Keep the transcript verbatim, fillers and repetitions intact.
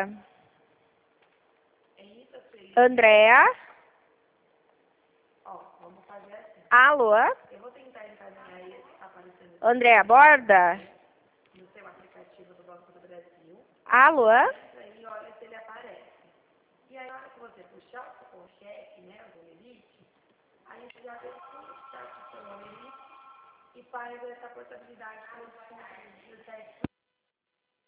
Camila. Andréa. Ó, vamos fazer assim. Alô? Eu vou tentar encaminhar aí aparecendo Andréa, borda? no seu aplicativo do Banco do Brasil. Alô? Entra aí e olha se ele aparece. E aí, na hora que você puxar o cheque, né, o limite, aí você já vê quanto está o seu limite e faz essa portabilidade com os fundos do cheque.